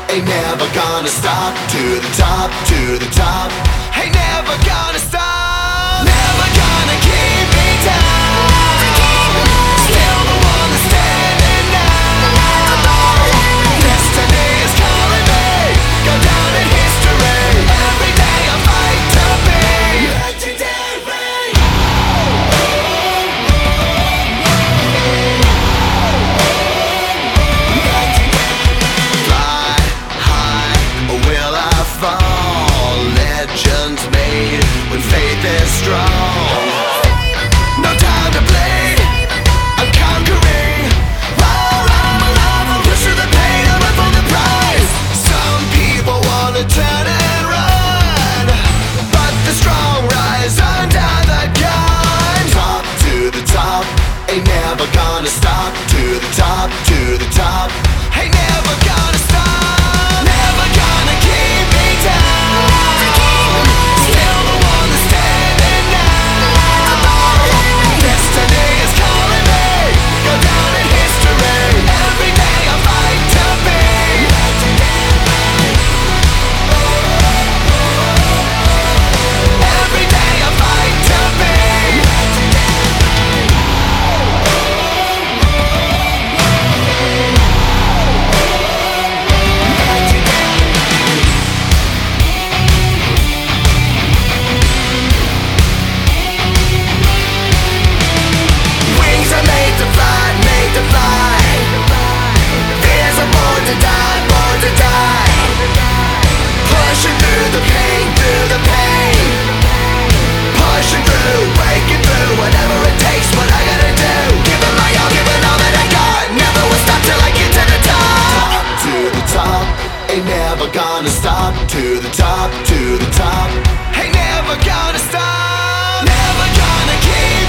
Ain't never gonna stop. To the top, to the top. Ain't never gonna stop. Never gonna keep me down. Still the one that's standing now. Destiny is calling me. Go down in history. Every day I fight to be legendary. Fly high, or will I fall? Legends made when faith is strong. No time to bleed. I'm conquering. Roll on my love, I'll push through the pain, I'll run for the prize. Some people wanna turn and run, but the strong rise under the gun. Top to the top, ain't never gonna stop. To the top, to the top, ain't never gonna stop. Never gonna keep me down. Still the one that's standing now. Destiny is calling me. Go down in history. Every day I fight to be legendary. Every day I fight to be Wings are made to fly, made to fly. Fears are born to die, born to die. Pushing through the pain, through the pain. Pushing through, breaking through, whatever it takes, what I gotta do. Giving my all, giving all that I got. Never will stop till I get to the top. Top to the top, ain't never gonna stop. To the top, to the top, ain't never gonna stop. Never gonna keep